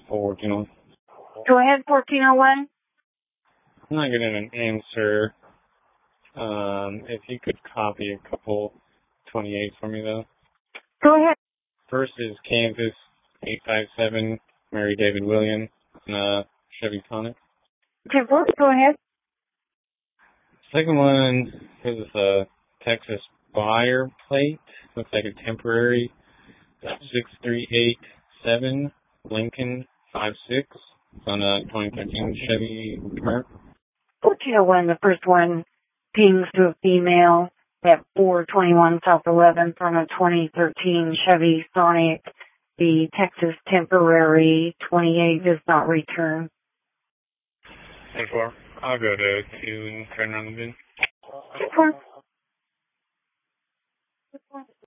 for 1401. Go ahead, 1401. I'm not getting an answer. If you could copy a couple 28 for me, though. Go ahead. First is Kansas 857, Mary David Williams, Chevy Sonic. Okay, go ahead. Second one is a Texas buyer plate. Looks like a temporary 6387 Lincoln 56. It's on a 2013 Chevy Camaro. 1401, the first one pings to a female at 421 South 11th on a 2013 Chevy Sonic. The Texas temporary 28 does not return. 10-4. I'll go to 2 and turn around the bin.